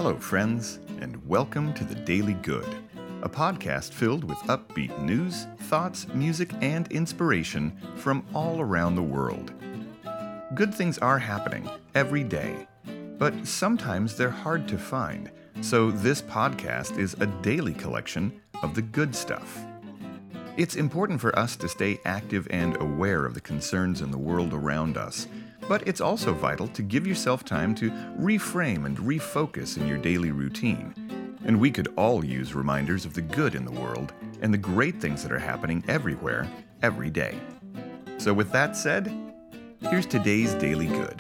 Hello, friends, and welcome to The Daily Good, a podcast filled with upbeat news, thoughts, music, and inspiration from all around the world. Good things are happening every day, but sometimes they're hard to find, so this podcast is a daily collection of the good stuff. It's important for us to stay active and aware of the concerns in the world around us, but it's also vital to give yourself time to reframe and refocus in your daily routine. And we could all use reminders of the good in the world and the great things that are happening everywhere, every day. So with that said, here's today's Daily Good.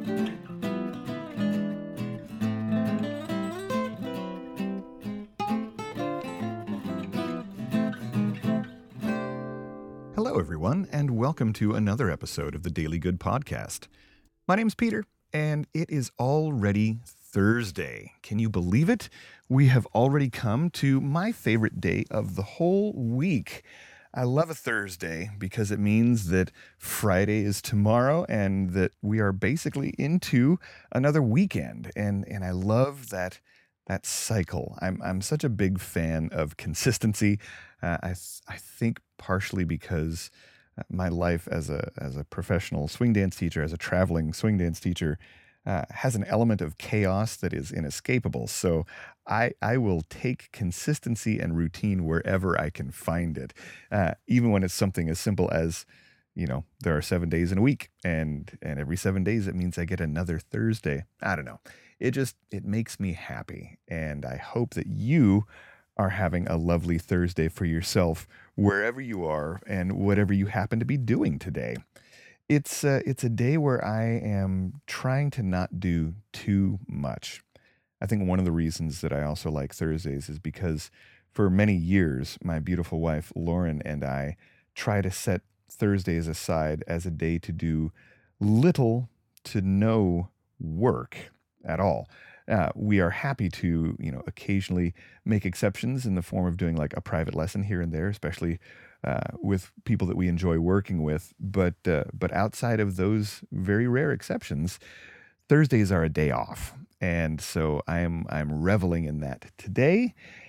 Hello, everyone, and welcome to another episode of the Daily Good podcast. My name's Peter, and it is already Thursday. Can you believe it? We have already come to my favorite day of the whole week. I love a Thursday because it means that Friday is tomorrow and that we are basically into another weekend. And I love that cycle. I'm such a big fan of consistency. I think partially because my life as a professional swing dance teacher, as a traveling swing dance teacher, has an element of chaos that is inescapable. So I will take consistency and routine wherever I can find it, even when it's something as simple as, there are 7 days in a week, and every 7 days it means I get another Thursday. I don't know. It makes me happy, and I hope that you are having a lovely Thursday for yourself wherever you are and whatever you happen to be doing today. It's a day where I am trying to not do too much. I think one of the reasons that I also like Thursdays is because for many years, my beautiful wife, Lauren, and I try to set Thursdays aside as a day to do little to no work at all. We are happy to, occasionally make exceptions in the form of doing like a private lesson here and there, especially with people that we enjoy working with. But outside of those very rare exceptions, Thursdays are a day off, and so I'm reveling in that today.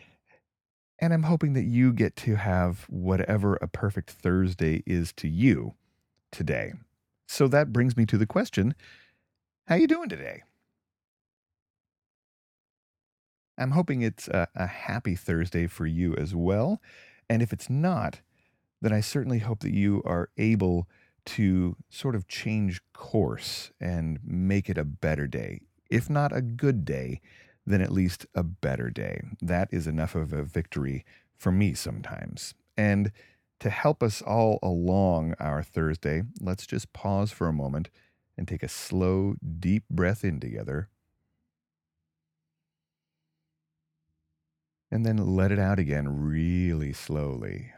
And I'm hoping that you get to have whatever a perfect Thursday is to you today. So that brings me to the question: how you doing today? I'm hoping it's a happy Thursday for you as well. And if it's not, then I certainly hope that you are able to sort of change course and make it a better day. If not a good day, then at least a better day. That is enough of a victory for me sometimes. And to help us all along our Thursday, let's just pause for a moment and take a slow, deep breath in together. And then let it out again really slowly.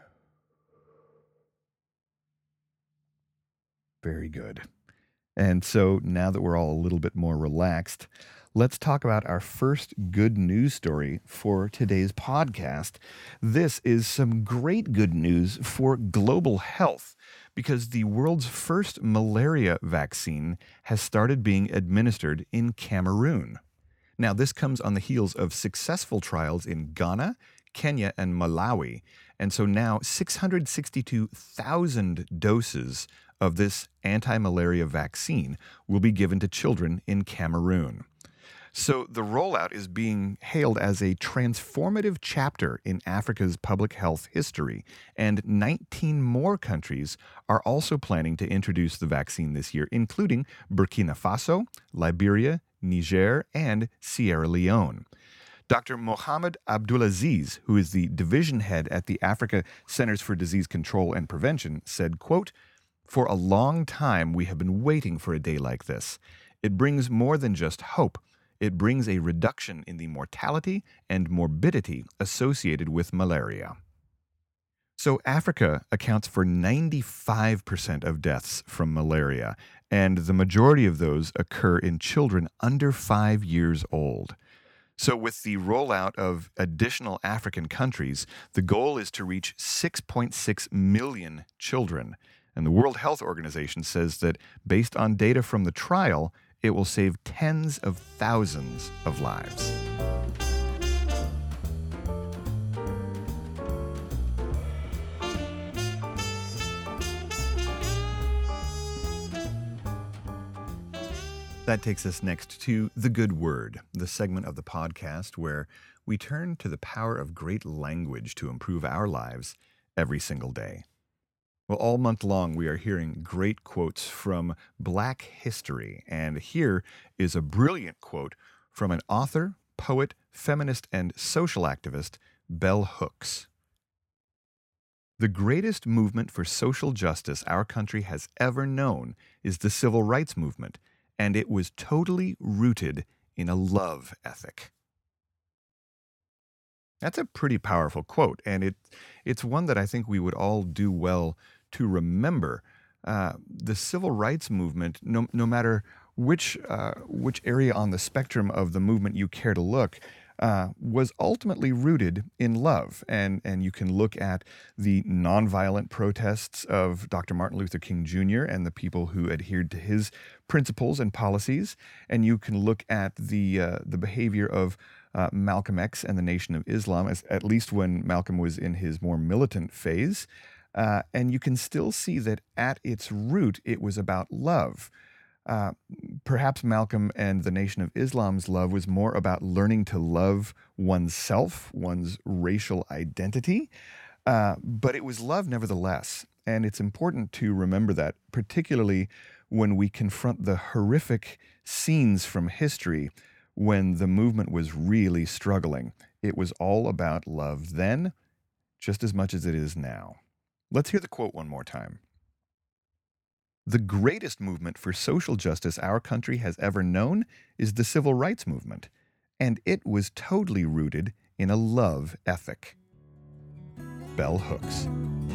Very good. And so now that we're all a little bit more relaxed, let's talk about our first good news story for today's podcast. This is some great good news for global health because the world's first malaria vaccine has started being administered in Cameroon. Now, this comes on the heels of successful trials in Ghana, Kenya, and Malawi. And so now 662,000 doses of this anti-malaria vaccine will be given to children in Cameroon. So the rollout is being hailed as a transformative chapter in Africa's public health history, and 19 more countries are also planning to introduce the vaccine this year, including Burkina Faso, Liberia, Niger, and Sierra Leone. Dr. Mohamed Abdulaziz, who is the division head at the Africa Centers for Disease Control and Prevention, said, quote, "For a long time, we have been waiting for a day like this. It brings more than just hope. It brings a reduction in the mortality and morbidity associated with malaria." So Africa accounts for 95% of deaths from malaria, and the majority of those occur in children under 5 years old. So with the rollout of additional African countries, the goal is to reach 6.6 million children. And the World Health Organization says that based on data from the trial, it will save tens of thousands of lives. That takes us next to The Good Word, the segment of the podcast where we turn to the power of great language to improve our lives every single day. Well, all month long, we are hearing great quotes from Black history, and here is a brilliant quote from an author, poet, feminist, and social activist, Bell Hooks. The greatest movement for social justice our country has ever known is the civil rights movement, and it was totally rooted in a love ethic. That's a pretty powerful quote, and it's one that I think we would all do well to remember. The civil rights movement, no matter which area on the spectrum of the movement you care to look, was ultimately rooted in love. And you can look at the nonviolent protests of Dr. Martin Luther King Jr. and the people who adhered to his principles and policies. And you can look at the behavior of Malcolm X and the Nation of Islam, at least when Malcolm was in his more militant phase. And you can still see that at its root, it was about love. Perhaps Malcolm and the Nation of Islam's love was more about learning to love oneself, one's racial identity, but it was love nevertheless. And it's important to remember that, particularly when we confront the horrific scenes from history when the movement was really struggling. It was all about love then, just as much as it is now. Let's hear the quote one more time. The greatest movement for social justice our country has ever known is the civil rights movement, and it was totally rooted in a love ethic. Bell Hooks.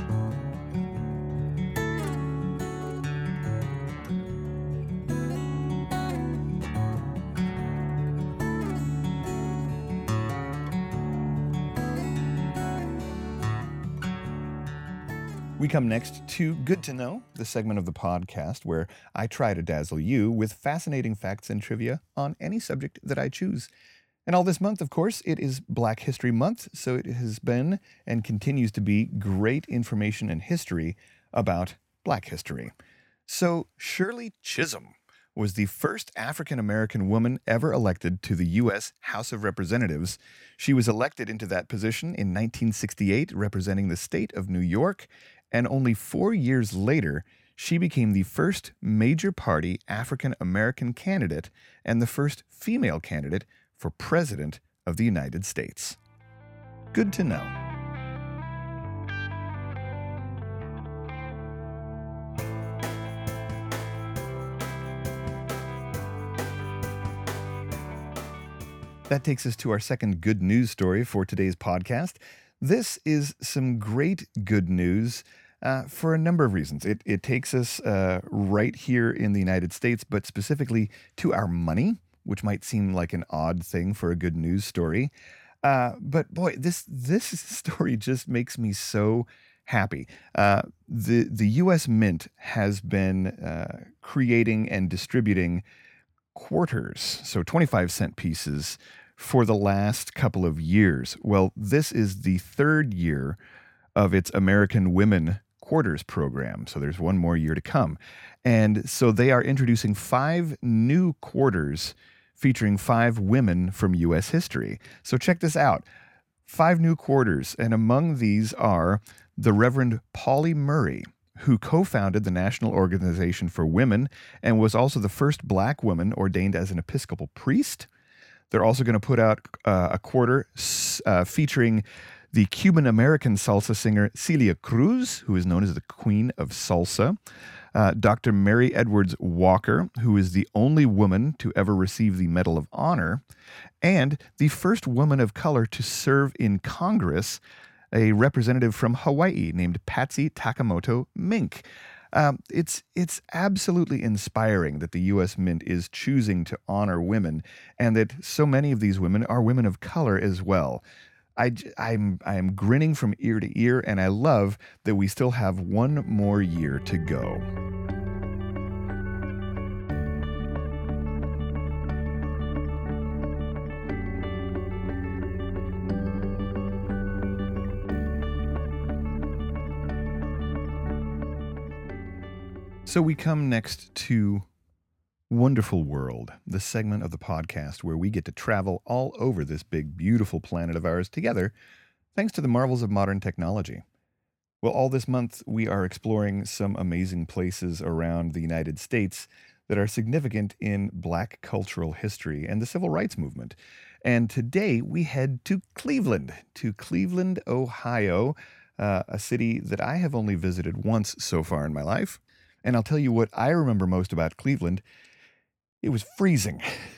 We come next to Good to Know, the segment of the podcast where I try to dazzle you with fascinating facts and trivia on any subject that I choose. And all this month, of course, it is Black History Month, so it has been and continues to be great information and history about Black history. So Shirley Chisholm was the first African-American woman ever elected to the U.S. House of Representatives. She was elected into that position in 1968, representing the state of New York, and only 4 years later, she became the first major party African-American candidate and the first female candidate for President of the United States. Good to know. That takes us to our second good news story for today's podcast. This is some great good news for a number of reasons. It takes us right here in the United States, but specifically to our money, which might seem like an odd thing for a good news story. But boy, this story just makes me so happy. The U.S. Mint has been creating and distributing quarters, so 25-cent pieces, for the last couple of years. Well, this is the third year of its American Women Quarters program, so there's one more year to come. And so they are introducing 5 new quarters featuring 5 women from U.S. history. So check this out. 5 new quarters, and among these are the Reverend Pauli Murray, who co-founded the National Organization for Women and was also the first Black woman ordained as an Episcopal priest. They're also going to put out a quarter featuring the Cuban-American salsa singer Celia Cruz, who is known as the Queen of Salsa, Dr. Mary Edwards Walker, who is the only woman to ever receive the Medal of Honor, and the first woman of color to serve in Congress, a representative from Hawaii named Patsy Takamoto Mink. It's absolutely inspiring that the U.S. Mint is choosing to honor women, and that so many of these women are women of color as well. I am grinning from ear to ear, and I love that we still have one more year to go. So we come next to Wonderful World, the segment of the podcast where we get to travel all over this big, beautiful planet of ours together, thanks to the marvels of modern technology. Well, all this month, we are exploring some amazing places around the United States that are significant in Black cultural history and the civil rights movement. And today, we head to Cleveland, Ohio, a city that I have only visited once so far in my life. And I'll tell you what I remember most about Cleveland. It was freezing.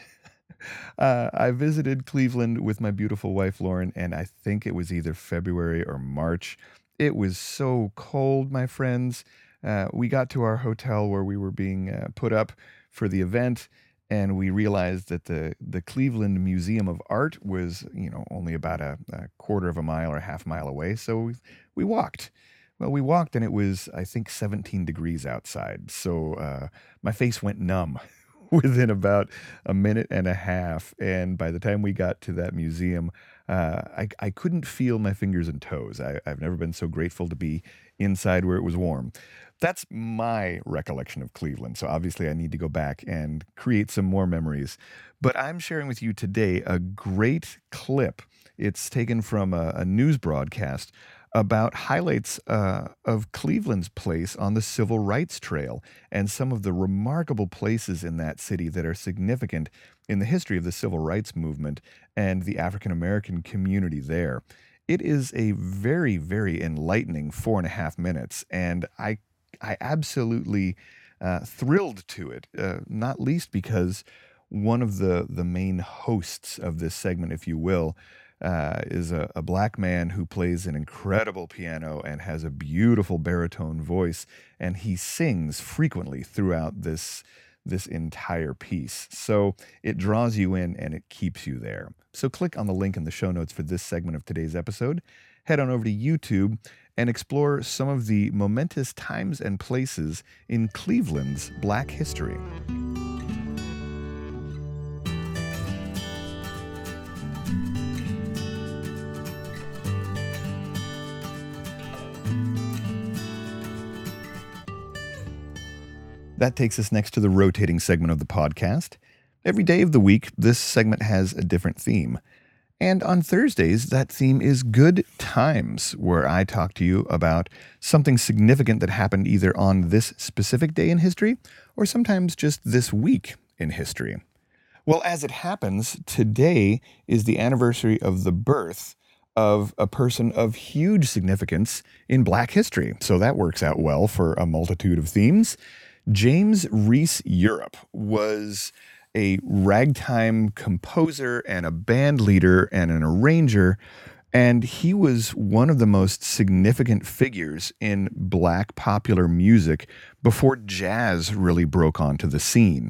I visited Cleveland with my beautiful wife, Lauren, and I think it was either February or March. It was so cold, my friends. We got to our hotel where we were being put up for the event, and we realized that the Cleveland Museum of Art was, only about a quarter of a mile or a half mile away. So we walked. Well, we walked, and it was, I think, 17 degrees outside. So my face went numb within about a minute and a half. And by the time we got to that museum, I couldn't feel my fingers and toes. I've never been so grateful to be inside where it was warm. That's my recollection of Cleveland. So obviously, I need to go back and create some more memories. But I'm sharing with you today a great clip. It's taken from a news broadcast about highlights of Cleveland's place on the Civil Rights Trail and some of the remarkable places in that city that are significant in the history of the Civil Rights Movement and the African American community there. It is a very, very enlightening 4.5 minutes, and I absolutely thrilled to it, not least because one of the main hosts of this segment, if you will, is a black man who plays an incredible piano and has a beautiful baritone voice, and he sings frequently throughout this entire piece. So it draws you in and it keeps you there. So click on the link in the show notes for this segment of today's episode. Head on over to YouTube and explore some of the momentous times and places in Cleveland's Black history. That takes us next to the rotating segment of the podcast. Every day of the week, this segment has a different theme. And on Thursdays, that theme is Good Times, where I talk to you about something significant that happened either on this specific day in history or sometimes just this week in history. Well, as it happens, today is the anniversary of the birth of a person of huge significance in Black history. So that works out well for a multitude of themes. James Reese Europe was a ragtime composer and a band leader and an arranger, and he was one of the most significant figures in Black popular music before jazz really broke onto the scene.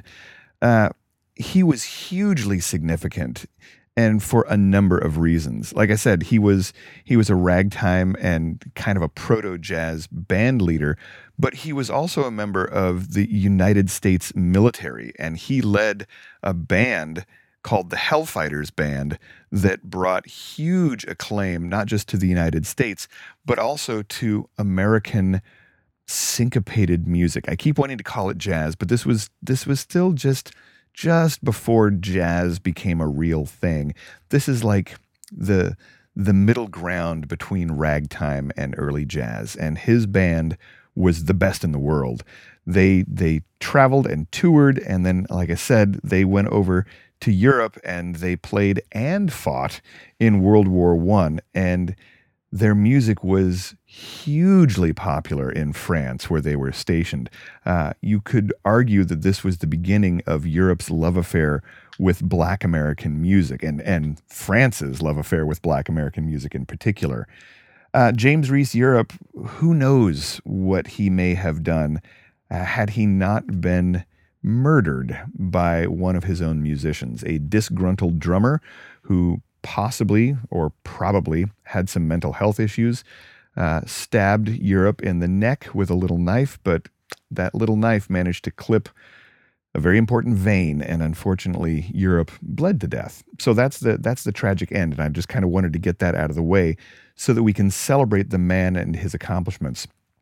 He was hugely significant, and for a number of reasons. Like I said, he was a ragtime and kind of a proto-jazz band leader, but he was also a member of the United States military, and he led a band called the Hellfighters Band that brought huge acclaim, not just to the United States, but also to American syncopated music. I keep wanting to call it jazz, but this was still just before jazz became a real thing. This is like the middle ground between ragtime and early jazz, and his band was the best in the world. They traveled and toured, and then, like I said, they went over to Europe and they played and fought in World War I, and their music was hugely popular in France, where they were stationed. You could argue that this was the beginning of Europe's love affair with Black American music, and France's love affair with Black American music in particular. James Reese Europe, who knows what he may have done had he not been murdered by one of his own musicians, a disgruntled drummer who possibly or probably had some mental health issues, stabbed Europe in the neck with a little knife, but that little knife managed to clip a very important vein, and unfortunately, Europe bled to death. So that's the tragic end, and I just kind of wanted to get that out of the way so that we can celebrate the man and his accomplishments.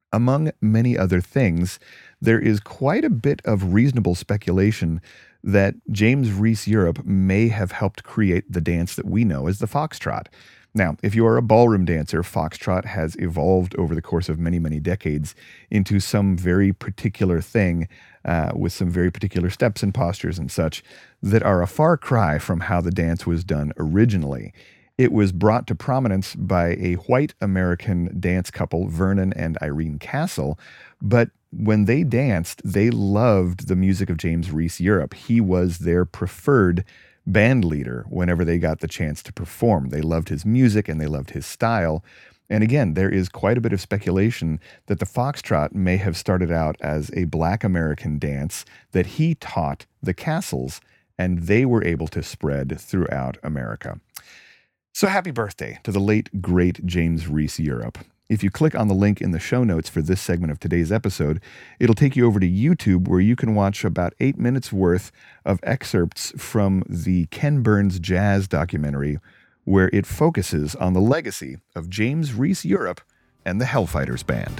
Among many other things, there is quite a bit of reasonable speculation that James Reese Europe may have helped create the dance that we know as the foxtrot. Now, if you are a ballroom dancer, foxtrot has evolved over the course of many, many decades into some very particular thing with some very particular steps and postures and such that are a far cry from how the dance was done originally. It was brought to prominence by a white American dance couple, Vernon and Irene Castle, but when they danced, they loved the music of James Reese Europe. He was their preferred band leader whenever they got the chance to perform. They loved his music and they loved his style. And again, there is quite a bit of speculation that the foxtrot may have started out as a Black American dance that he taught the Castles, and they were able to spread throughout America. So happy birthday to the late, great James Reese Europe. If you click on the link in the show notes for this segment of today's episode, it'll take you over to YouTube where you can watch about 8 minutes worth of excerpts from the Ken Burns Jazz documentary, where it focuses on the legacy of James Reese Europe and the Hellfighters Band.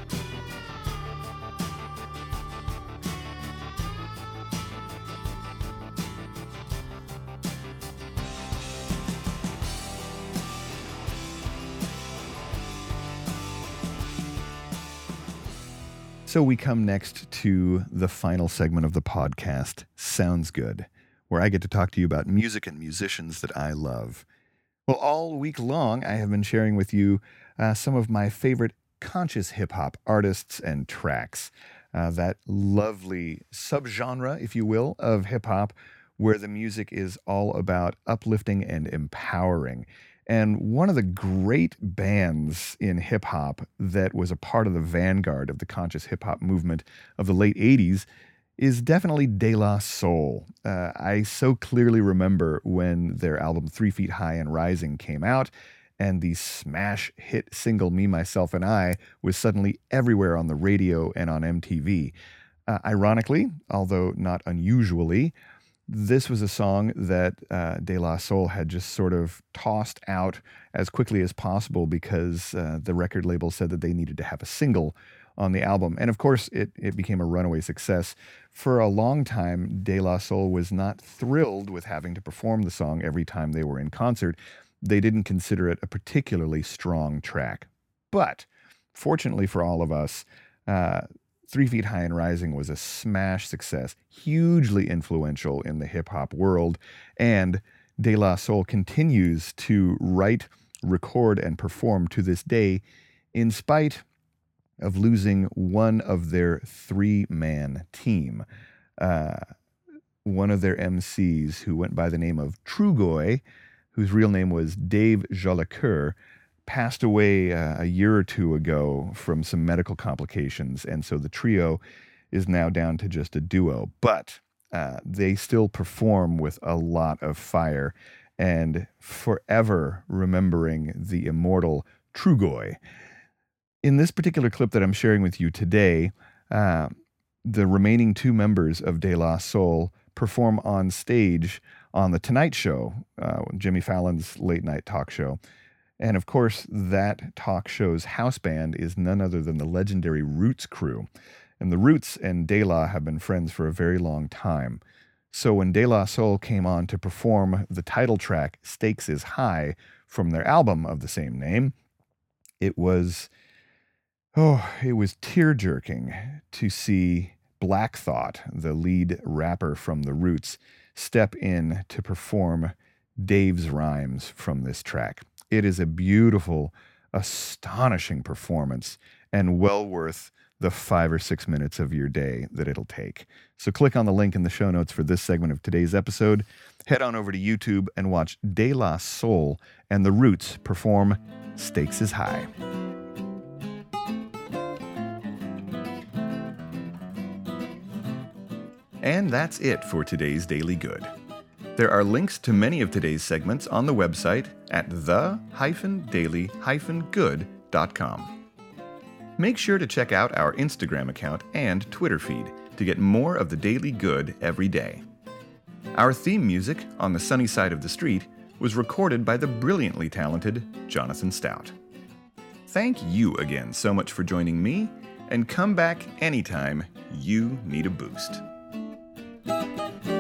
So we come next to the final segment of the podcast, Sounds Good, where I get to talk to you about music and musicians that I love. Well, all week long, I have been sharing with you some of my favorite conscious hip-hop artists and tracks. That lovely subgenre, if you will, of hip-hop, where the music is all about uplifting and empowering. And one of the great bands in hip-hop that was a part of the vanguard of the conscious hip-hop movement of the late 80s is definitely De La Soul. I so clearly remember when their album 3 Feet High and Rising came out, and the smash hit single Me, Myself, and I was suddenly everywhere on the radio and on MTV. Ironically, although not unusually, this was a song that De La Soul had just sort of tossed out as quickly as possible because the record label said that they needed to have a single on the album. And of course, it became a runaway success. For a long time, De La Soul was not thrilled with having to perform the song every time they were in concert. They didn't consider it a particularly strong track. But fortunately for all of us, 3 Feet High and Rising was a smash success, hugely influential in the hip-hop world, and De La Soul continues to write, record, and perform to this day, in spite of losing one of their 3-man team. One of their MCs, who went by the name of Trugoy, whose real name was Dave Jolicoeur, passed away a year or two ago from some medical complications, and so the trio is now down to just a duo. But they still perform with a lot of fire, and forever remembering the immortal Trugoy. In this particular clip that I'm sharing with you today, the remaining 2 members of De La Soul perform on stage on The Tonight Show, Jimmy Fallon's late-night talk show. And of course, that talk show's house band is none other than the legendary Roots crew. And the Roots and De La have been friends for a very long time. So when De La Soul came on to perform the title track, Stakes is High, from their album of the same name, it was tear-jerking to see Black Thought, the lead rapper from the Roots, step in to perform Dave's rhymes from this track. It is a beautiful, astonishing performance and well worth the 5 or 6 minutes of your day that it'll take. So click on the link in the show notes for this segment of today's episode. Head on over to YouTube and watch De La Soul and the Roots perform Stakes is High. And that's it for today's Daily Good. There are links to many of today's segments on the website at the-daily-good.com. Make sure to check out our Instagram account and Twitter feed to get more of the Daily Good every day. Our theme music, On the Sunny Side of the Street, was recorded by the brilliantly talented Jonathan Stout. Thank you again so much for joining me, and come back anytime you need a boost.